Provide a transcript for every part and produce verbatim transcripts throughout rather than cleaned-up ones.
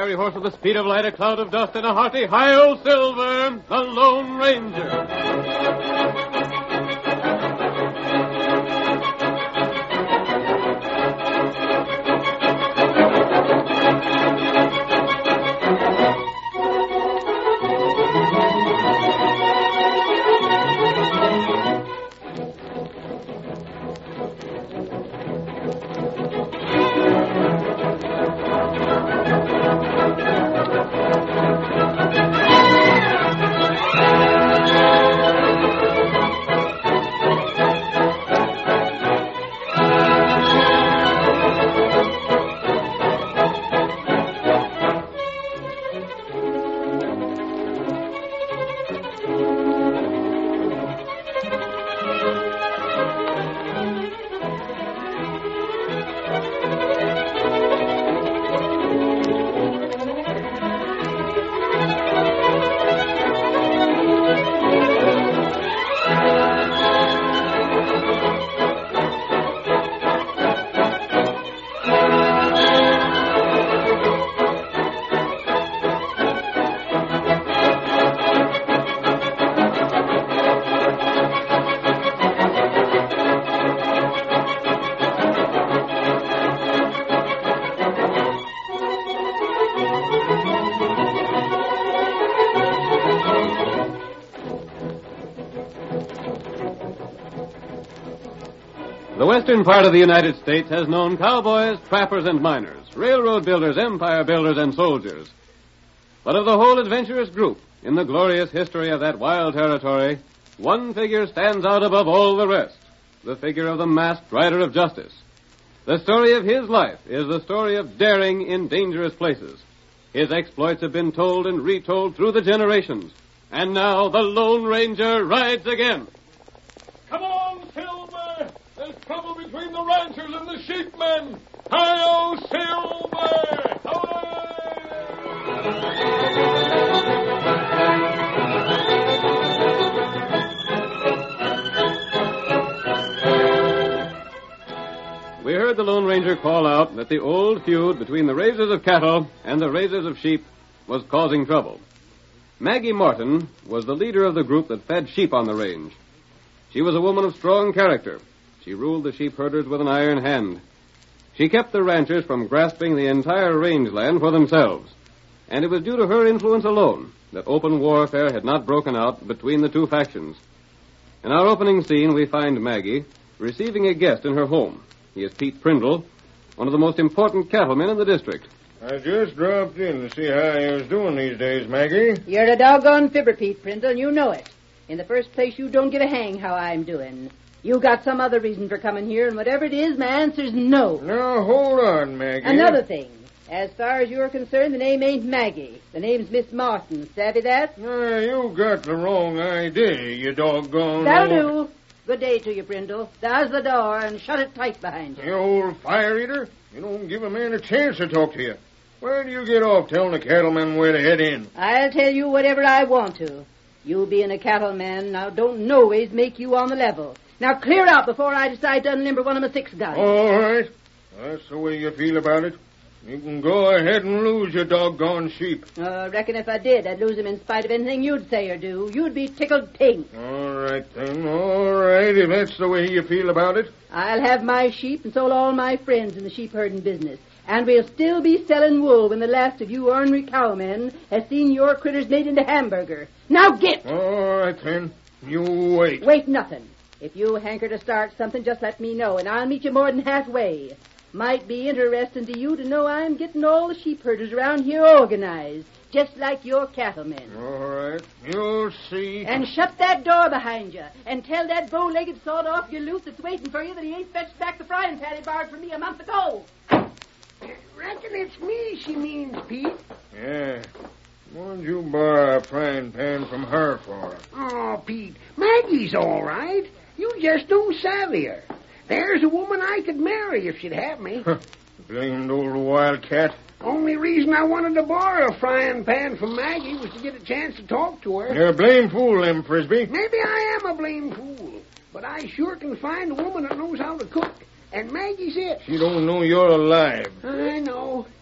fiery horse with the speed of light, a cloud of dust, and a hearty hi-yo Silver, the Lone Ranger. The western part of the United States has known cowboys, trappers, and miners, railroad builders, empire builders, and soldiers. But of the whole adventurous group in the glorious history of that wild territory, one figure stands out above all the rest, the figure of the masked rider of justice. The story of his life is the story of daring in dangerous places. His exploits have been told and retold through the generations. And now the Lone Ranger rides again. Come on, Silver! There's trouble between the ranchers and the sheepmen! Hi-yo, Silver! We heard the Lone Ranger call out that the old feud between the raisers of cattle and the raisers of sheep was causing trouble. Maggie Morton was the leader of the group that fed sheep on the range. She was a woman of strong character. She ruled the sheep herders with an iron hand. She kept the ranchers from grasping the entire rangeland for themselves. And it was due to her influence alone that open warfare had not broken out between the two factions. In our opening scene, we find Maggie receiving a guest in her home. He is Pete Prindle, one of the most important cattlemen in the district. I just dropped in to see how you was doing these days, Maggie. You're a doggone fibber, Pete Prindle, and you know it. In the first place, you don't give a hang how I'm doing. You got some other reason for coming here, and whatever it is, my answer's no. Now, hold on, Maggie. Another thing. As far as you're concerned, the name ain't Maggie. The name's Miss Martin. Savvy that? Now, you got the wrong idea, you doggone... That'll do. Good day to you, Prindle. There's the door, and shut it tight behind you. You old fire eater. You don't give a man a chance to talk to you. Where do you get off telling the cattlemen where to head in? I'll tell you whatever I want to. You being a cattleman now don't no ways make you on the level. Now clear out before I decide to unlimber one of my six guns. All right. That's the way you feel about it. You can go ahead and lose your doggone sheep. I uh, reckon if I did, I'd lose them in spite of anything you'd say or do. You'd be tickled pink. All right, then. All right, if that's the way you feel about it. I'll have my sheep, and so'll all my friends in the sheep-herding business. And we'll still be selling wool when the last of you ornery cowmen has seen your critters made into hamburger. Now get! All right, then. You wait. Wait nothing. If you hanker to start something, just let me know, and I'll meet you more than halfway. Might be interesting to you to know I'm getting all the sheep herders around here organized, just like your cattlemen. All right. You'll see. And shut that door behind you, and tell that bow-legged sawed-off galoot that's waiting for you that he ain't fetched back the frying pan he borrowed from me a month ago. Reckon it's me she means, Pete. Yeah. What'd you borrow a frying pan from her for? Oh, Pete, Maggie's all right. You just don't savvy her. There's a woman I could marry if she'd have me. Blamed old wildcat. Only reason I wanted to borrow a frying pan from Maggie was to get a chance to talk to her. You're a blame fool, Em Frisbee. Maybe I am a blame fool, but I sure can find a woman that knows how to cook, and Maggie's it. She don't know you're alive. I know. It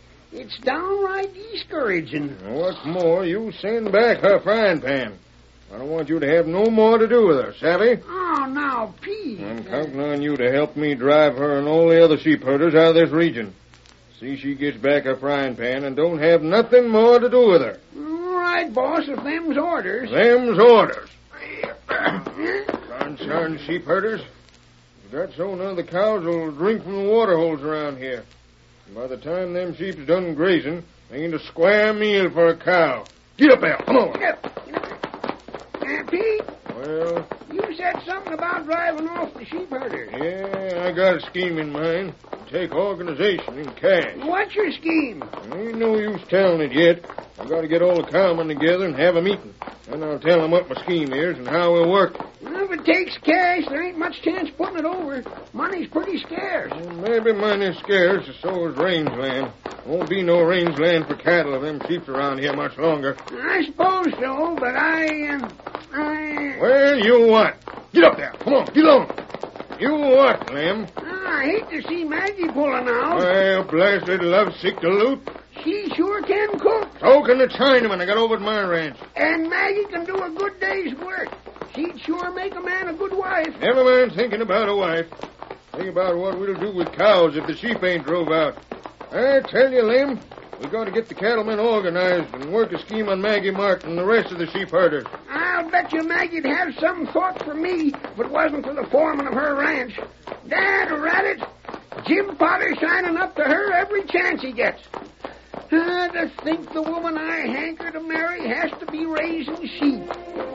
It's downright discouraging. What's more, you send back her frying pan. I don't want you to have no more to do with her, savvy? Oh, now, Pete. I'm counting on you to help me drive her and all the other sheep herders out of this region. See she gets back her frying pan and don't have nothing more to do with her. All right, boss, if them's orders. Them's orders. Concerned sheep herders. That's so none of the cows will drink from the water holes around here. And by the time them sheep's done grazing, they ain't a square meal for a cow. Get up there, come on. Uh, Pete, Well, you said something about driving off the sheep herders. yeah, I got a scheme in mind. Take organization and cash. What's your scheme? Ain't no use telling it yet. I've got to get all the cowmen together and have a meeting. Then I'll tell them what my scheme is and how we'll work. Well, if it takes cash, there ain't much chance putting it over. Money's pretty scarce. Well, maybe money's scarce, so is rangeland. Won't be no rangeland for cattle if them sheep's around here much longer. I suppose so, but I, uh, I... Well, you what? Get up there. Come on, get on. You what, Lem? I hate to see Maggie pulling out. Well, blasted lovesick to loot. She sure can cook. So can the Chinaman I got over at my ranch. And Maggie can do a good day's work. She'd sure make a man a good wife. Never mind thinking about a wife. Think about what we'll do with cows if the sheep ain't drove out. I tell you, Lem, we got to get the cattlemen organized and work a scheme on Maggie Martin and the rest of the sheep herders. I'll bet you Maggie'd have some thought for me if it wasn't for the foreman of her ranch. Dad, rat it, Jim Potter shining up to her every chance he gets. Uh, to think the woman I hanker to marry has to be raising sheep.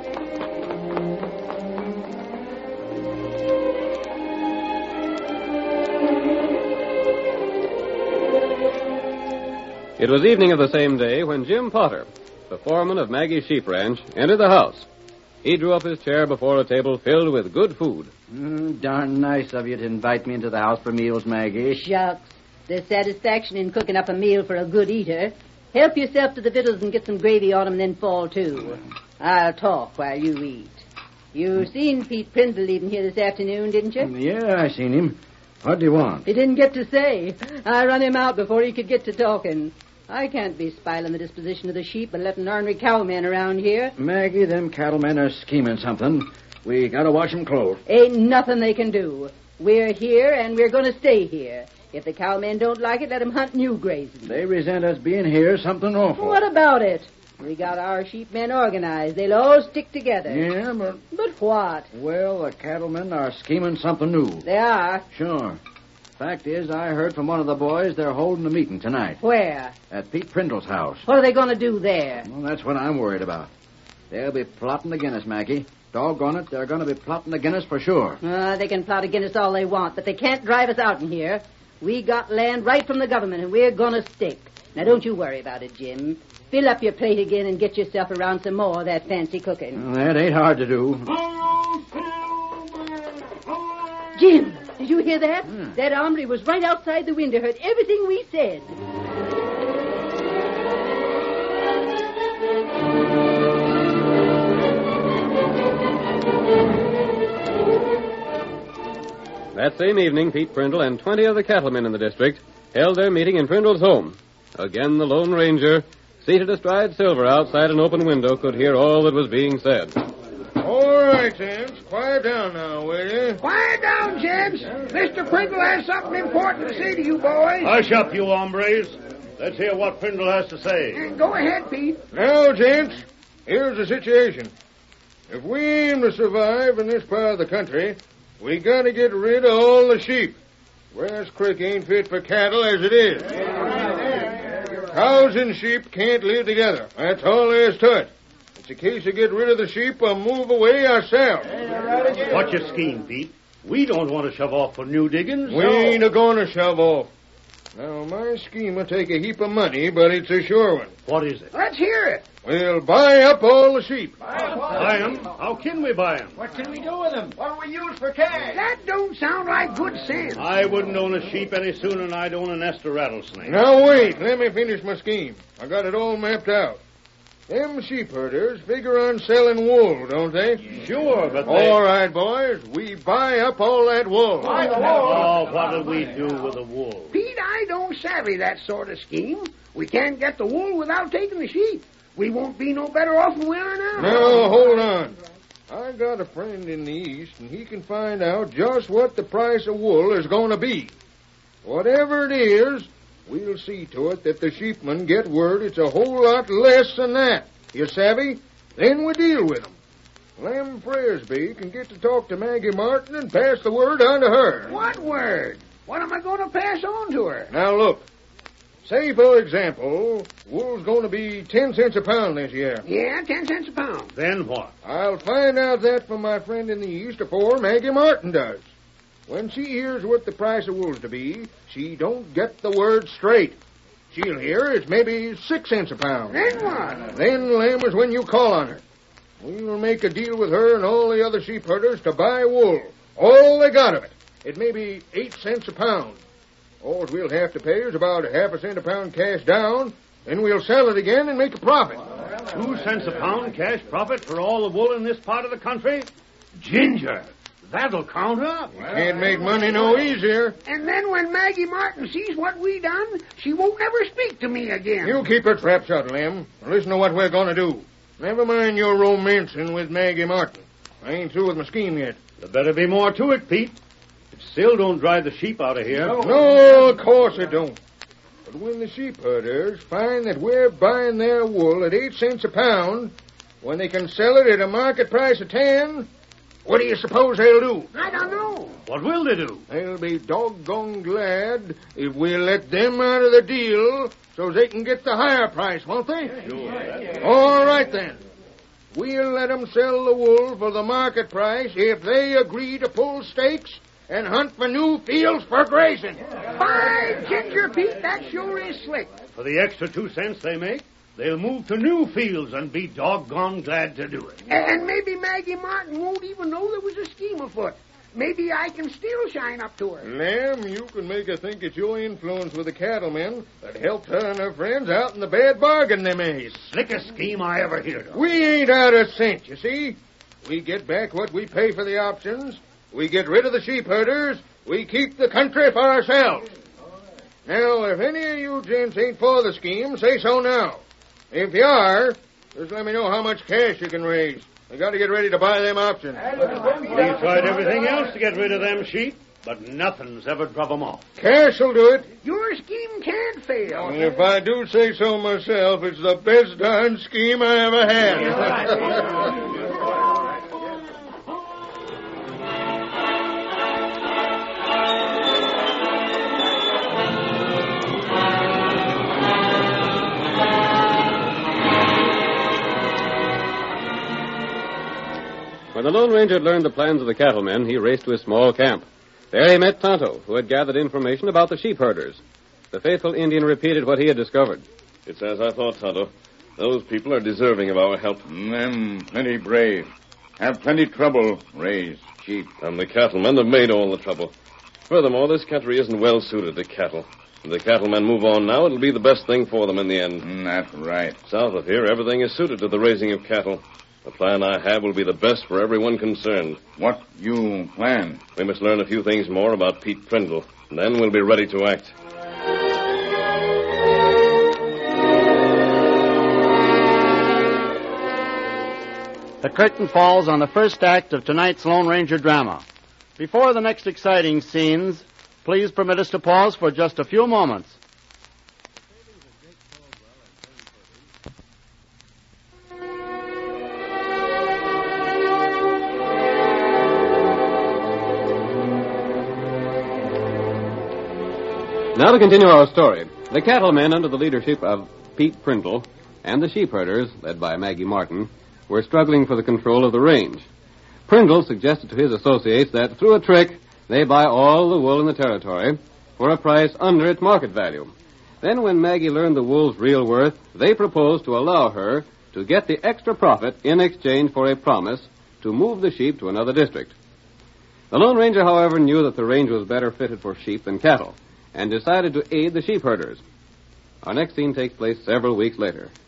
It was evening of the same day when Jim Potter, the foreman of Maggie's sheep ranch, entered the house. He drew up his chair before a table filled with good food. Mm, darn nice of you to invite me into the house for meals, Maggie. Shucks. There's satisfaction in cooking up a meal for a good eater. Help yourself to the victuals and get some gravy on 'em and then fall to. I'll talk while you eat. You seen Pete Prindle leaving here this afternoon, didn't you? Yeah, I seen him. What do you want? He didn't get to say. I run him out before he could get to talking. I can't be spiling the disposition of the sheep and letting ornery cowmen around here. Maggie, them cattlemen are scheming something. We gotta watch 'em close. Ain't nothing they can do. We're here, and we're going to stay here. If the cowmen don't like it, let 'em hunt new grazing. They resent us being here something awful. What about it? We got our sheepmen organized. They'll all stick together. Yeah, but... But what? Well, the cattlemen are scheming something new. They are. Sure. Fact is, I heard from one of the boys they're holding a meeting tonight. Where? At Pete Prindle's house. What are they going to do there? Well, that's what I'm worried about. They'll be plotting against us, Maggie. Doggone it, they're going to be plotting against us for sure. Uh, they can plot against us all they want, but they can't drive us out in here. We got land right from the government, and we're going to stick. Now, don't you worry about it, Jim. Fill up your plate again and get yourself around some more of that fancy cooking. Well, that ain't hard to do. Jim, did you hear that? Hmm. That hombre was right outside the window, heard everything we said. That same evening, Pete Prindle and twenty of the cattlemen in the district held their meeting in Prindle's home. Again, the Lone Ranger, seated astride Silver outside an open window, could hear all that was being said. All right, James. Quiet down now, will you? Quiet down, gents. Mister Prindle has something important to say to you boys. Hush up, you hombres. Let's hear what Prindle has to say. Uh, Go ahead, Pete. Now, gents, here's the situation. If we aim to survive in this part of the country, we got to get rid of all the sheep. Grass Creek ain't fit for cattle as it is. Cows and sheep can't live together. That's all there is to it. It's a case of get rid of the sheep or move away ourselves. What's your scheme, Pete? We don't want to shove off for new diggings. We ain't a-going to shove off. Now, my scheme will take a heap of money, but it's a sure one. What is it? Let's hear it. We'll buy up all the sheep. Buy them? How can we buy them? What can we do with them? What will we use for cash? That don't sound like good sense. I wouldn't own a sheep any sooner than I'd own a nest of rattlesnakes. Now, wait. Let me finish my scheme. I got it all mapped out. Them sheep herders figure on selling wool, don't they? Sure, but they... All right, boys. We buy up all that wool. Oh, what'll we do with the wool? Pete, I don't savvy that sort of scheme. We can't get the wool without taking the sheep. We won't be no better off than we are now. No, hold on. I got a friend in the East, and he can find out just what the price of wool is going to be. Whatever it is, we'll see to it that the sheepmen get word it's a whole lot less than that. You savvy? Then we deal with them. Lem Frisbee can get to talk to Maggie Martin and pass the word on to her. What word? What am I going to pass on to her? Now, look. Say, for example, wool's going to be ten cents a pound this year. Yeah, ten cents a pound. Then what? I'll find out that from my friend in the East before Maggie Martin does. When she hears what the price of wool's to be, she don't get the word straight. She'll hear it's maybe six cents a pound. Then what? Then, Lem, is when you call on her. We'll make a deal with her and all the other sheep herders to buy wool. All they got of it. It may be eight cents a pound. All we'll have to pay is about half a cent a pound cash down, then we'll sell it again and make a profit. Two cents a pound cash profit for all the wool in this part of the country? Ginger, that'll count up. Can't make money no easier. And then when Maggie Martin sees what we done, she won't never speak to me again. You keep her trap shut, Lem. Listen to what we're going to do. Never mind your romancing with Maggie Martin. I ain't through with my scheme yet. There better be more to it, Pete. It still don't drive the sheep out of here. No, no of course it don't. But when the sheep herders find that we're buying their wool at eight cents a pound, when they can sell it at a market price of ten, what do you suppose they'll do? I don't know. What will they do? They'll be doggone glad if we let them out of the deal so they can get the higher price, won't they? Sure. All right, then. We'll let them sell the wool for the market price if they agree to pull stakes and hunt for new fields for grazing. By Ginger, Pete, that sure is slick. For the extra two cents they make, they'll move to new fields and be doggone glad to do it. And maybe Maggie Martin won't even know there was a scheme afoot. Maybe I can still shine up to her. Lem, you can make her think it's your influence with the cattlemen that helped her and her friends out in the bad bargain they made. Slickest scheme I ever heard of. We ain't out a cent, you see. We get back what we pay for the options. We get rid of the sheep herders. We keep the country for ourselves. Now, if any of you gents ain't for the scheme, say so now. If you are, just let me know how much cash you can raise. We got to get ready to buy them options. We tried everything else to get rid of them sheep, but nothing's ever drove them off. Cash will do it. Your scheme can't fail. And if I do say so myself, it's the best darn scheme I ever had. When the Lone Ranger learned the plans of the cattlemen, he raced to his small camp. There he met Tonto, who had gathered information about the sheep herders. The faithful Indian repeated what he had discovered. It's as I thought, Tonto. Those people are deserving of our help. Them plenty brave. Have plenty trouble raise sheep. And the cattlemen have made all the trouble. Furthermore, this country isn't well suited to cattle. If the cattlemen move on now, it'll be the best thing for them in the end. Mm, that's right. South of here, everything is suited to the raising of cattle. The plan I have will be the best for everyone concerned. What you plan? We must learn a few things more about Pete Prindle, and then we'll be ready to act. The curtain falls on the first act of tonight's Lone Ranger drama. Before the next exciting scenes, please permit us to pause for just a few moments. Now to continue our story. The cattlemen, under the leadership of Pete Prindle, and the sheep herders, led by Maggie Martin, were struggling for the control of the range. Prindle suggested to his associates that through a trick, they buy all the wool in the territory for a price under its market value. Then when Maggie learned the wool's real worth, they proposed to allow her to get the extra profit in exchange for a promise to move the sheep to another district. The Lone Ranger, however, knew that the range was better fitted for sheep than cattle, and decided to aid the sheep herders. Our next scene takes place several weeks later.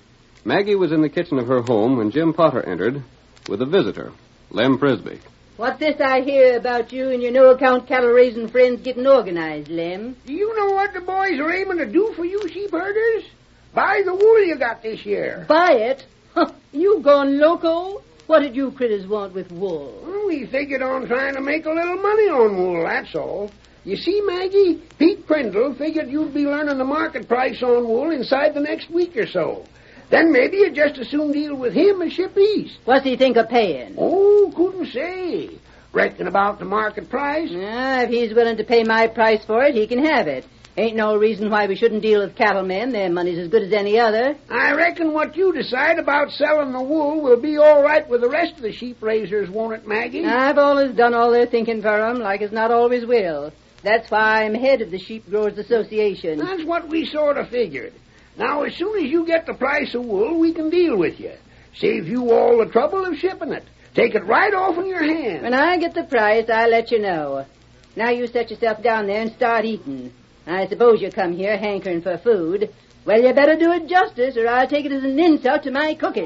Maggie was in the kitchen of her home when Jim Potter entered with a visitor, Lem Frisbee. What's this I hear about you and your no-account cattle-raising friends getting organized, Lem? Do you know what the boys are aiming to do for you sheep herders? Buy the wool you got this year. Buy it? Huh, you gone loco? What did you critters want with wool? Well, we figured on trying to make a little money on wool, that's all. You see, Maggie, Pete Prindle figured you'd be learning the market price on wool inside the next week or so. Then maybe you'd just as soon deal with him as ship east. What's he think of paying? Oh, couldn't say. Reckon about the market price? Ah, if he's willing to pay my price for it, he can have it. Ain't no reason why we shouldn't deal with cattlemen. Their money's as good as any other. I reckon what you decide about selling the wool will be all right with the rest of the sheep raisers, won't it, Maggie? I've always done all their thinking for 'em, like as not always will. That's why I'm head of the Sheep Growers Association. That's what we sort of figured. Now, as soon as you get the price of wool, we can deal with you. Save you all the trouble of shipping it. Take it right off in your hands. When I get the price, I'll let you know. Now you set yourself down there and start eating. I suppose you come here hankering for food. Well, you better do it justice, or I'll take it as an insult to my cooking.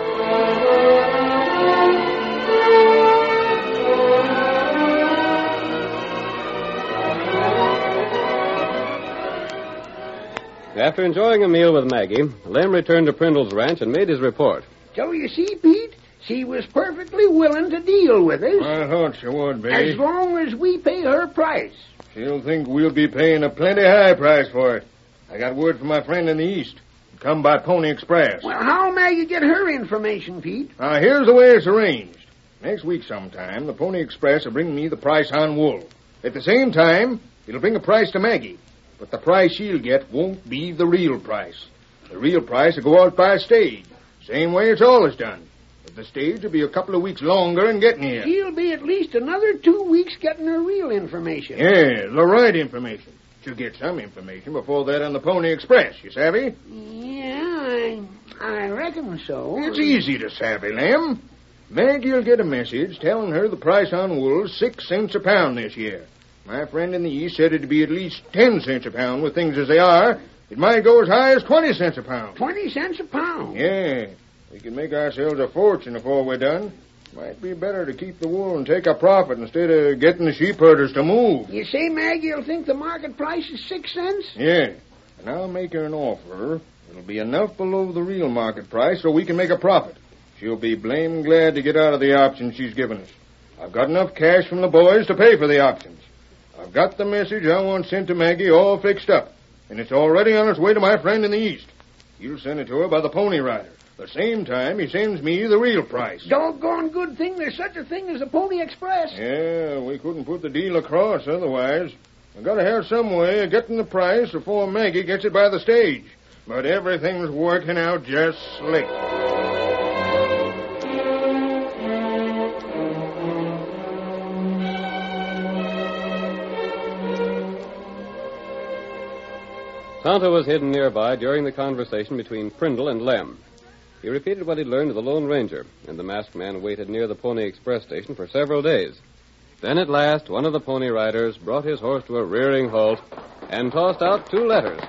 After enjoying a meal with Maggie, Lem returned to Prindle's ranch and made his report. So you see, Pete, she was perfectly willing to deal with us. I thought she would be. As long as we pay her price. She'll think we'll be paying a plenty high price for it. I got word from my friend in the east. Come by Pony Express. Well, how'll Maggie get her information, Pete? Now, here's the way it's arranged. Next week sometime, the Pony Express will bring me the price on wool. At the same time, it'll bring a price to Maggie. But the price she'll get won't be the real price. The real price will go out by stage. Same way it's always done. But the stage will be a couple of weeks longer in getting here. She'll be at least another two weeks getting her real information. Yeah, the right information. She'll get some information before that on the Pony Express, you savvy? Yeah, I, I reckon so. It's easy to savvy, Lem. Maggie'll get a message telling her the price on wool's six cents a pound this year. My friend in the east said it'd be at least ten cents a pound with things as they are. It might go as high as twenty cents a pound. Twenty cents a pound? Yeah. We can make ourselves a fortune before we're done. Might be better to keep the wool and take a profit instead of getting the sheep herders to move. You say Maggie'll think the market price is six cents? Yeah. And I'll make her an offer. It'll be enough below the real market price so we can make a profit. She'll be blame glad to get out of the options she's given us. I've got enough cash from the boys to pay for the options. I've got the message I want sent to Maggie all fixed up, and it's already on its way to my friend in the east. He'll send it to her by the Pony Rider. The same time he sends me the real price. Doggone good thing there's such a thing as a Pony Express. Yeah, we couldn't put the deal across otherwise. I've got to have some way of getting the price before Maggie gets it by the stage. But everything's working out just slick. Tonto was hidden nearby during the conversation between Prindle and Lem. He repeated what he'd learned to the Lone Ranger, and the masked man waited near the Pony Express station for several days. Then at last, one of the Pony Riders brought his horse to a rearing halt and tossed out two letters.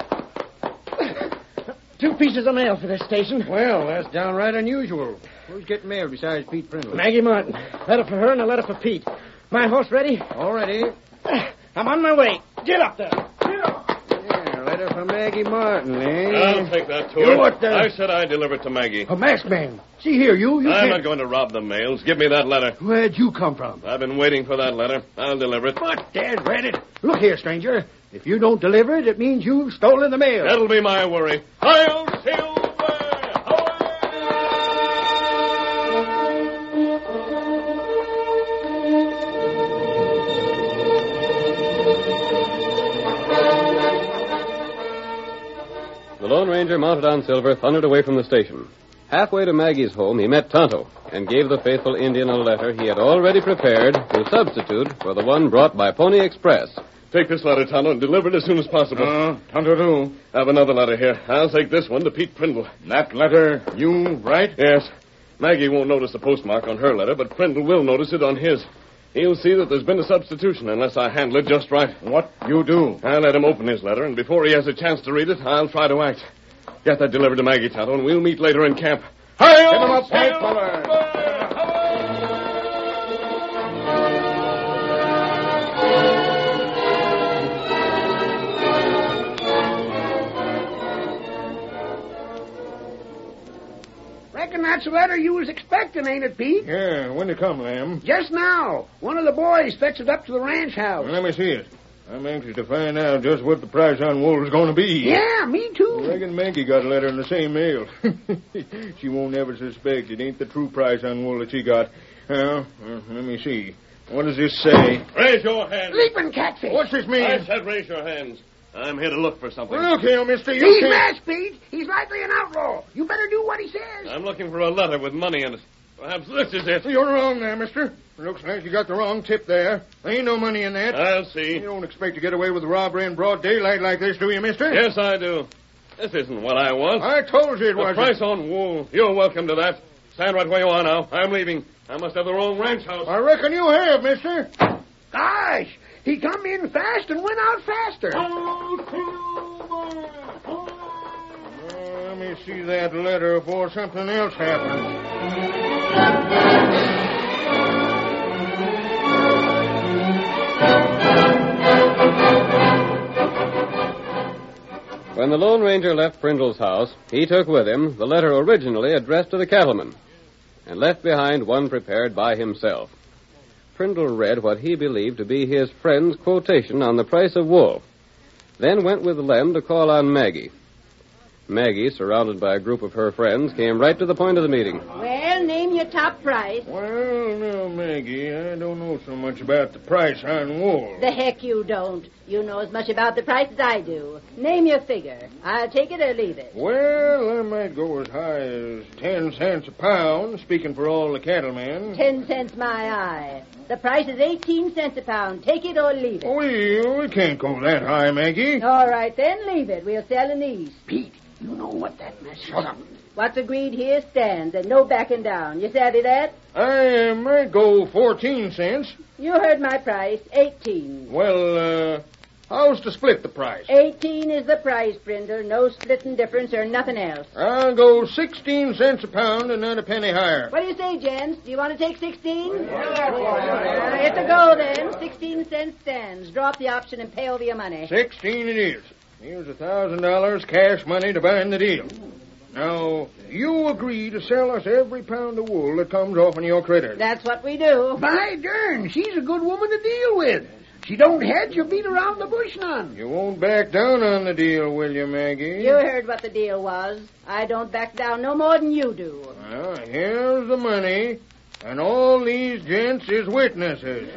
Two pieces of mail for this station. Well, that's downright unusual. Who's getting mail besides Pete Prindle? Maggie Martin. Letter for her and a letter for Pete. My horse ready? All ready. I'm on my way. Get up there. Letter for Maggie Martin, eh? I'll take that to You her. what the... I said I'd deliver it to Maggie. A masked man. See here, you. you I'm can't... not going to rob the mails. Give me that letter. Where'd you come from? I've been waiting for that letter. I'll deliver it. But, Dad, read it. Look here, stranger. If you don't deliver it, it means you've stolen the mail. That'll be my worry. Hi-yo, Silver! The Lone Ranger, mounted on Silver, thundered away from the station. Halfway to Maggie's home, he met Tonto and gave the faithful Indian a letter he had already prepared to substitute for the one brought by Pony Express. Take this letter, Tonto, and deliver it as soon as possible. Uh, Tonto do. I have another letter here. I'll take this one to Pete Prindle. That letter, you write? Yes. Maggie won't notice the postmark on her letter, but Prindle will notice it on his. He'll see that there's been a substitution unless I handle it just right. What you do? I'll let him open his letter, and before he has a chance to read it, I'll try to act. Get that delivered to Maggie, Tonto, and we'll meet later in camp. Hi-yo, Get him up, White Feller. Reckon that's the letter you was expecting, ain't it, Pete? Yeah, when it come, Lamb? Just now. One of the boys fetched it up to the ranch house. Let me see it. I'm anxious to find out just what the price on wool is going to be. Yeah, me too. I reckon Maggie got a letter in the same mail. She won't ever suspect it ain't the true price on wool that she got. Well, uh, let me see. What does this say? Raise your hands. Leaping catfish. What's this mean? I said raise your hands. I'm here to look for something. Well, look here, mister. You He's can't... masked, Pete. He's likely an outlaw. You better do what he says. I'm looking for a letter with money in it. Perhaps this is it. You're wrong there, mister. Looks like you got the wrong tip there. There ain't no money in that. I'll see. You don't expect to get away with robbery in broad daylight like this, do you, mister? Yes, I do. This isn't what I want. I told you it the wasn't. price on wool. You're welcome to that. Stand right where you are now. I'm leaving. I must have the wrong ranch house. I reckon you have, mister. Gosh, he come in fast and went out faster. Uh, let me see that letter before something else happens. When the Lone Ranger left Prindle's house, he took with him the letter originally addressed to the cattleman, and left behind one prepared by himself. Prindle read what he believed to be his friend's quotation on the price of wool, then went with Lem to call on Maggie. Maggie, surrounded by a group of her friends, came right to the point of the meeting. Well, name your top price. Well, now, Maggie, I don't know so much about the price on wool. The heck you don't. You know as much about the price as I do. Name your figure. I'll take it or leave it. Well, I might go as high as ten cents a pound, speaking for all the cattlemen. Ten cents my eye. The price is eighteen cents a pound. Take it or leave it. Well, we can't go that high, Maggie. All right, then leave it. We'll sell in the east. Pete, you know what that mess is. Shut up. What's agreed here stands, and no backing down. You savvy that? I might go fourteen cents. You heard my price, eighteen. Well, uh, how's to split the price? Eighteen is the price, Brindle. No splitting difference or nothing else. I'll go sixteen cents a pound and not a penny higher. What do you say, gents? Do you want to take sixteen? Uh, it's a go, then. Sixteen cents stands. Drop the option and pay over your money. Sixteen it is. Here's a thousand dollars cash money to bind the deal. Now, you agree to sell us every pound of wool that comes off in your critter. That's what we do. By darn, she's a good woman to deal with. She don't hedge or beat around the bush none. You won't back down on the deal, will you, Maggie? You heard what the deal was. I don't back down no more than you do. Well, here's the money, and all these gents is witnesses.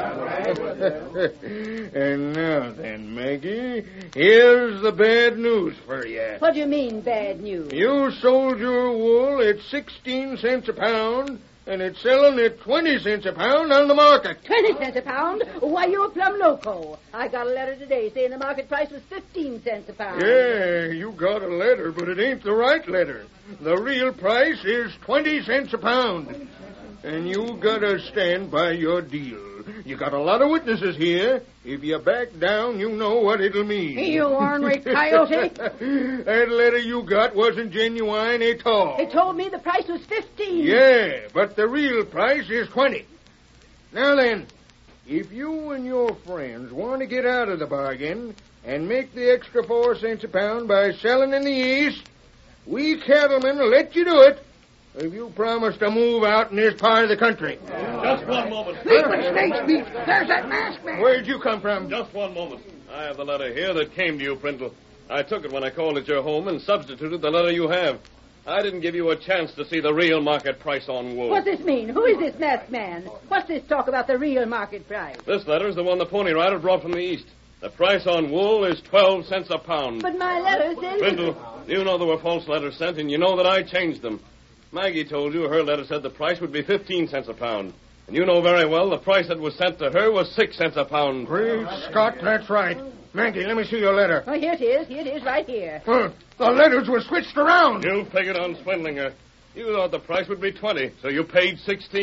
And now then, Maggie, here's the bad news for you. What do you mean, bad news? You sold your wool at sixteen cents a pound, and it's selling at twenty cents a pound on the market. Twenty cents a pound? Why, you're plumb loco. I got a letter today saying the market price was fifteen cents a pound. Yeah, you got a letter, but it ain't the right letter. The real price is twenty cents a pound. And you gotta stand by your deal. You got a lot of witnesses here. If you back down, you know what it'll mean. You ornery coyote. That letter you got wasn't genuine at all. It told me the price was fifteen. Yeah, but the real price is twenty. Now then, if you and your friends want to get out of the bargain and make the extra four cents a pound by selling in the east, we cattlemen will let you do it. If you promise to move out in this part of the country. Just one moment. Leaping snakes, Pete. There's that masked man. Where'd you come from? Just one moment. I have the letter here that came to you, Prindle. I took it when I called at your home and substituted the letter you have. I didn't give you a chance to see the real market price on wool. What's this mean? Who is this masked man? What's this talk about the real market price? This letter is the one the Pony Rider brought from the east. The price on wool is twelve cents a pound. But my letter says... Prindle, you know there were false letters sent, and you know that I changed them. Maggie told you her letter said the price would be fifteen cents a pound. And you know very well the price that was sent to her was six cents a pound. Great Scott, that's right. Maggie, let me see your letter. Oh, here it is. Here it is, right here. Huh, the letters were switched around. You figured on swindling her. You thought the price would be twenty, so you paid sixteen.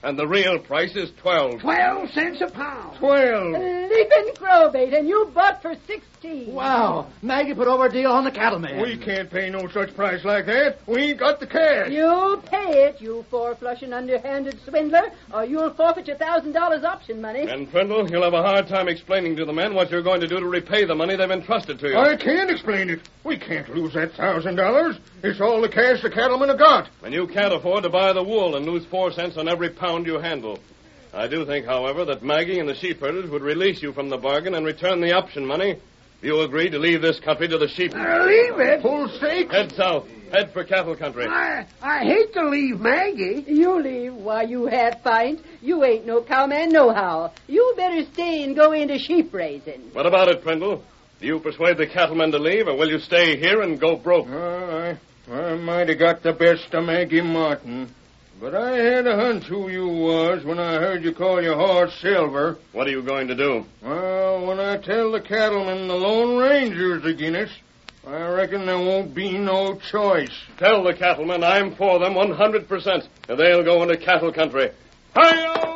And the real price is twelve. Twelve cents a pound. Twelve. Leaping crowbait, and you bought for sixteen. Wow. Maggie put over a deal on the cattleman. We can't pay no such price like that. We ain't got the cash. You pay it, you four-flushing, underhanded swindler, or you'll forfeit your thousand dollars option money. And, Prindle, you'll have a hard time explaining to the men what you're going to do to repay the money they've entrusted to you. I can't explain it. We can't lose that thousand dollars. It's all the cash the cattlemen have got. And you can't afford to buy the wool and lose four cents on every pound you handle. I do think, however, that Maggie and the sheep herders would release you from the bargain and return the option money if you agree to leave this country to the sheep. Uh, leave it? Full stake? Head south. Head for cattle country. I I hate to leave Maggie. You leave? Why, you hat find. You ain't no cowman nohow. You better stay and go into sheep raising. What about it, Prindle? Do you persuade the cattlemen to leave, or will you stay here and go broke? Uh, I, I might have got the best of Maggie Martin. But I had a hunch who you was when I heard you call your horse Silver. What are you going to do? Well, when I tell the cattlemen the Lone Ranger's agin us, I reckon there won't be no choice. Tell the cattlemen I'm for them one hundred percent, and they'll go into cattle country. Hi-yo!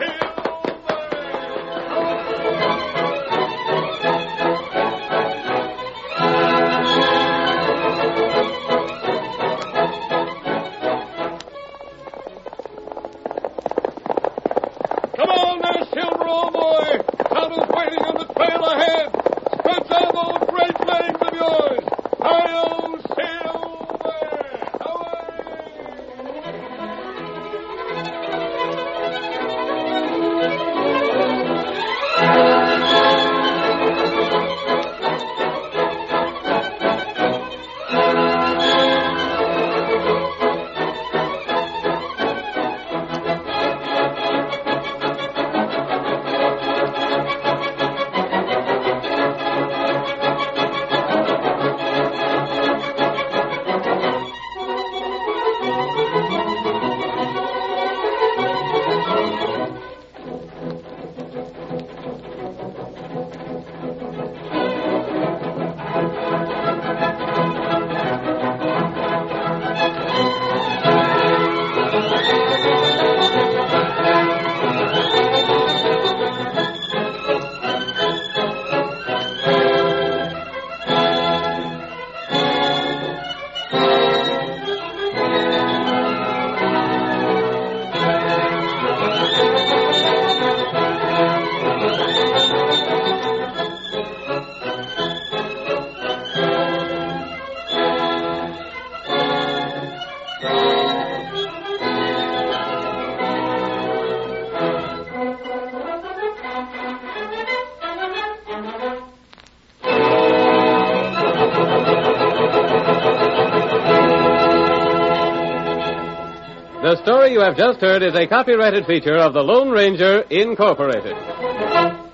The story you have just heard is a copyrighted feature of the Lone Ranger, Incorporated.